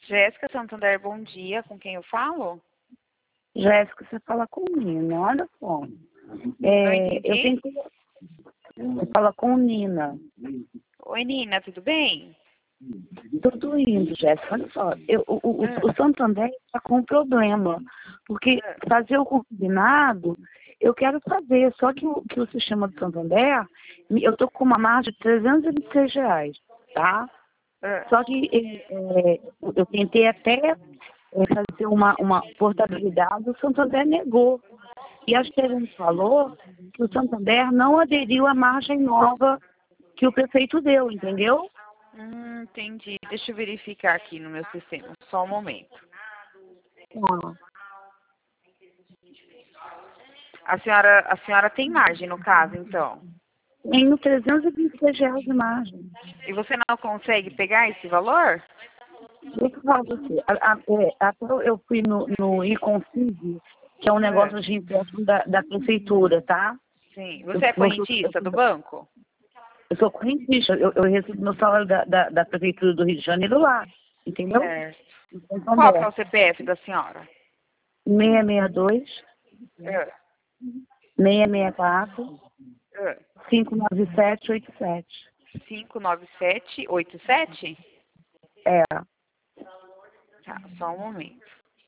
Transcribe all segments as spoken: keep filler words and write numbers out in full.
Jéssica Santander, bom dia. Com quem eu falo? Jéssica, você fala com Nina, olha só. Não É, eu entendi. tenho que... Você fala com Nina. Oi, Nina, tudo bem? Tudo indo, Jéssica. Olha só, eu, o, o, Ah, o Santander está com um problema. Porque ah, fazer o combinado, eu quero fazer. Só que o, que o sistema do Santander, eu estou com uma margem de trezentos e vinte e seis reais, tá? ah. Só que é, eu tentei até é, fazer uma, uma portabilidade, o Santander negou. E a gerente falou que o Santander não aderiu à margem nova que o prefeito deu, entendeu? Hum, entendi. Deixa eu verificar aqui no meu sistema. Só um momento. Ah, A senhora, a senhora tem margem no caso, então? tenho trezentos e vinte e seis reais de margem. E você não consegue pegar esse valor? Deixa eu falar pra você. A- a- é, Até eu fui no, no Iconfig, que é um Ah, negócio de empréstimo da, da prefeitura, tá? sim. Eu, Você é eu, sou- eu, correntista do sou- banco? eu sou correntista, eu, eu recebo meu salário da, da, da prefeitura do Rio de Janeiro lá, entendeu? Certo. Então, Qual que é é o C P F da senhora? seis seis dois, Ah, seis seis quatro, ah. cinco nove sete oito sete. cinco nove sete oito sete? É. Tá, só um momento.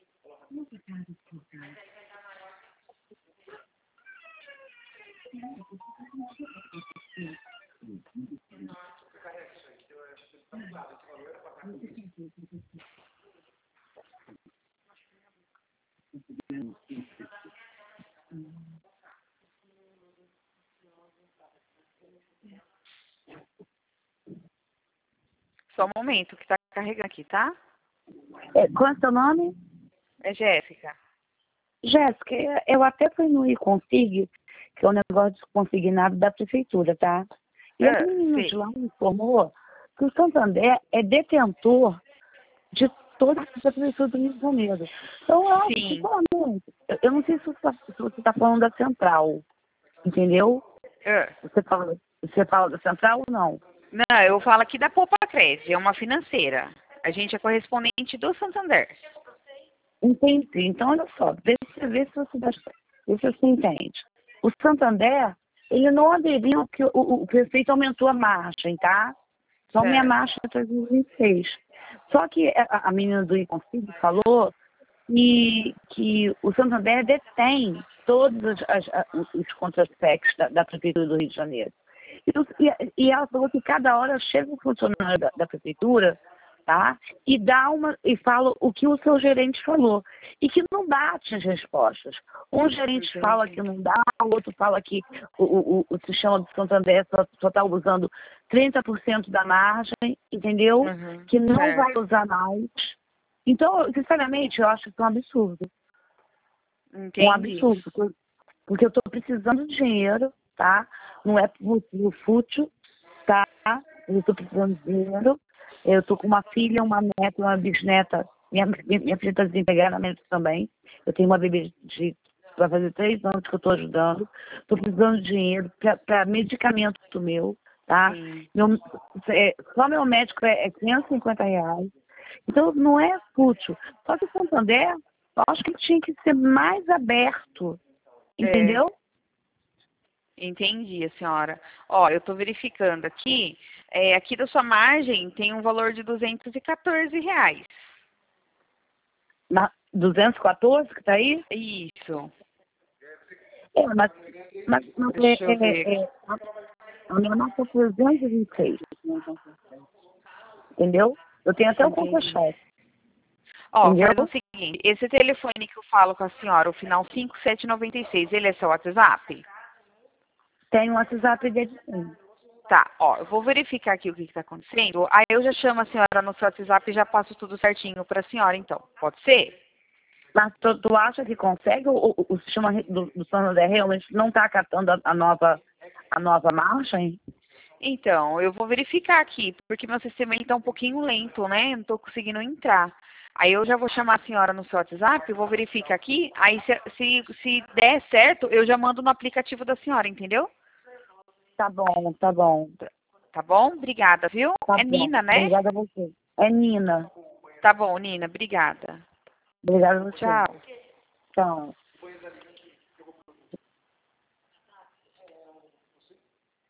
Só um momento que tá carregando aqui, tá? É, qual é o seu nome? É Jéssica. Jéssica, eu até fui no Iconfig, que é um negócio de consignado da prefeitura, tá? E a Ah, menina de sim. lá me informou que o Santander é detentor de toda a prefeitura do Rio de Janeiro. Então, eu acho, Sim. sinceramente, eu, eu não sei se você está falando da central, entendeu? Ah. Você fala, você fala da central ou não? Não, eu falo aqui da Poupa Cred, é uma financeira. A gente é correspondente do Santander. Entendi. Então, olha só, deixa eu ver se você, dá- ver se você entende. O Santander, ele não aderiu que o, o, o prefeito aumentou a margem, tá? Só minha Certo. marcha é trezentos e vinte e seis. Só que a, a menina do Iconfig falou que, que o Santander detém todos os, as, a- os contra-cheques da, da Prefeitura do Rio de Janeiro. E, o- e- e ela falou que cada hora chega um funcionário da, da Prefeitura, tá? E dá uma e fala o que o seu gerente falou. E que não bate as respostas. Um gerente fala Entendi. que não dá, o outro fala que o, o, o, o sistema do Santander só está usando trinta por cento da margem, entendeu? Uhum. Que não vai Certo. usar mais. Então, sinceramente, eu acho isso um absurdo. Um Entendi. absurdo. Porque porque eu estou precisando de dinheiro, tá? Não é por por fútil, tá? Eu estou precisando de dinheiro. Eu estou com uma filha, uma neta, uma bisneta. Minha, minha, minha filha está desempregada também. Eu tenho uma bebê de vai fazer três anos que eu estou ajudando. Estou precisando de dinheiro para medicamento meu, tá? Sim. Meu, é, só meu médico é, é quinhentos e cinquenta reais. Então, não é fútil. Só que o Santander, eu acho que tinha que ser mais aberto, É, entendeu? entendi, a senhora. Ó, eu tô verificando aqui. É, aqui da sua margem tem um valor de duzentos e quatorze reais. Na duzentos e quatorze que está aí? Isso. É, mas, mas, mas é, Deixa eu ver é, aqui. é, a minha marca é trezentos e vinte e seis, entendeu? Eu tenho até o Entendi. contra-cheque, Ó, entendeu? faz o seguinte, esse telefone que eu falo com a senhora, o final cinco sete nove seis, ele é seu WhatsApp? Tem um WhatsApp dele sim. Tá, ó, eu vou verificar aqui o que está acontecendo. Aí eu já chamo a senhora no seu WhatsApp e já passo tudo certinho para a senhora, então. Pode ser? Mas tu, tu acha que consegue? O, o, o sistema do, do Santander realmente não está acatando a, a nova, a nova margem? Então, eu vou verificar aqui, porque meu sistema está um pouquinho lento, né? Não estou conseguindo entrar. Aí eu já vou chamar a senhora no seu WhatsApp, eu vou verificar aqui. Aí se, se, se der certo, eu já mando no aplicativo da senhora, entendeu? Tá bom, tá bom. Tá bom? Obrigada, viu? Tá É bom. Nina, né? Obrigada a você. É Nina. Tá bom, Nina, obrigada. Obrigada a você. Tchau. Tchau.